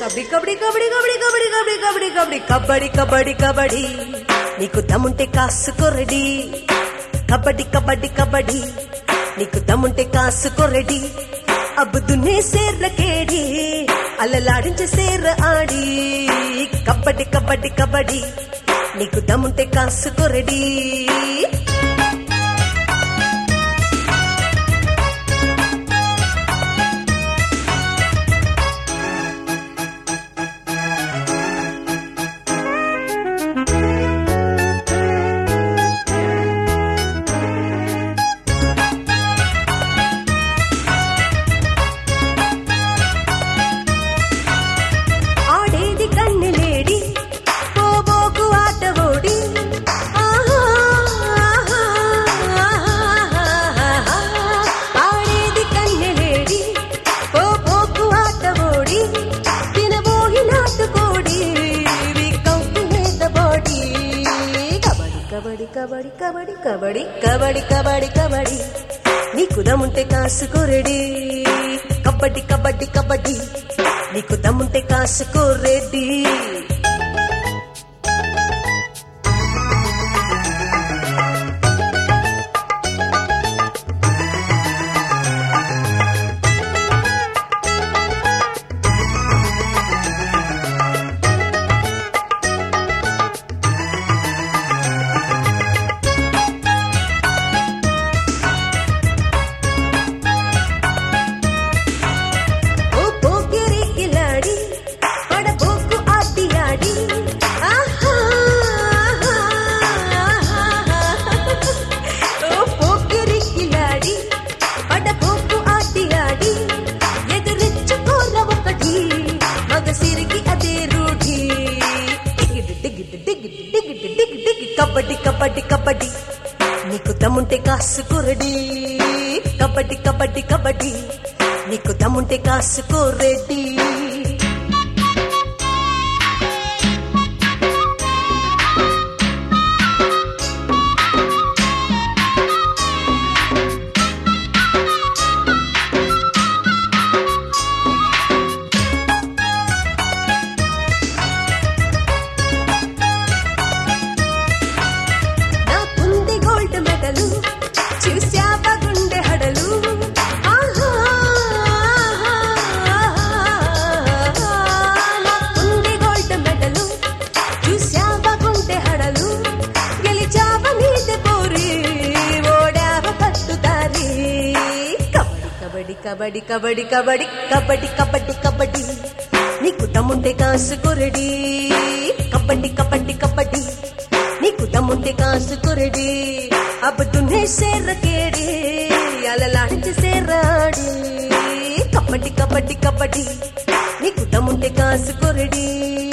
కబడ్డీ కబడ్డీ కబడ్డీ కబడ్డీ కబడ్డీ కబడ్డీ కబడ్డీ కబడ్డీ కబడ్డీ నీకు దమ్ముంటే కాసుకో రెడీ కబడ్డీ కబడ్డీ కబడ్డీ నీకు దమ్ముంటే కాసుకో రెడీ అబ్బు దున్నే సేర్ల కేడి అల్లలాడించే సేర్ర ఆడి కబడ్డీ కబడ్డీ కబడ్డీ నీకు దమ్ముంటే కాసుకో రెడీ కబడ్డీ కబడ్డీ కబడ్డీ కబడ్డీ కబడ్డీ కబడ్డీ కబడ్డీ నీకు దమ్ముంటే కాసుకో రెడీ కబడ్డీ కబడ్డీ కబడ్డీ నీకు దమ్ముంటే కాసుకో రెడీ కబడ్డీ కబడ్డీ కబడ్డీ నీకు దమ్ముంటే కాసుకో రెడీ కబడ్డీ కబడ్డీ కబడ్డీ నీకు దమ్ముంటే కాసుకో రెడీ కబడ్డీ కబడ్డీ కబడ్డీ కబడ్డీ కబడ్డీ కబడ్డీ నీకు దమ్ముంటే కాసుకో రెడీ కబడ్డీ కబడ్డీ కబడ్డీ నీకు దమ్ముంటే కాసుకో రెడీ అబ్బు దున్నే సేర్ర కేడి అలలాడించే సేర్ర ఆడి కబడ్డీ కబడ్డీ కబడ్డీ నీకు దమ్ముంటే కాసుకో రెడీ